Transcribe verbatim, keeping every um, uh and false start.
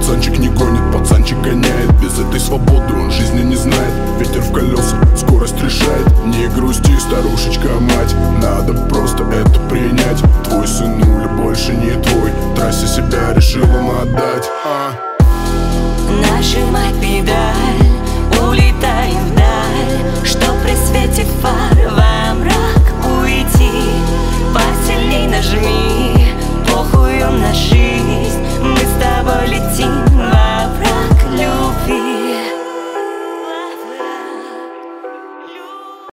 Пацанчик не гонит, пацанчик гоняет. Без этой свободы он жизни не знает. Ветер в колеса, скорость решает. Не грусти, старушечка мать, надо просто это принять. Твой сынуля больше не твой, трассе себя решил он отдать. а. Нажимай педаль.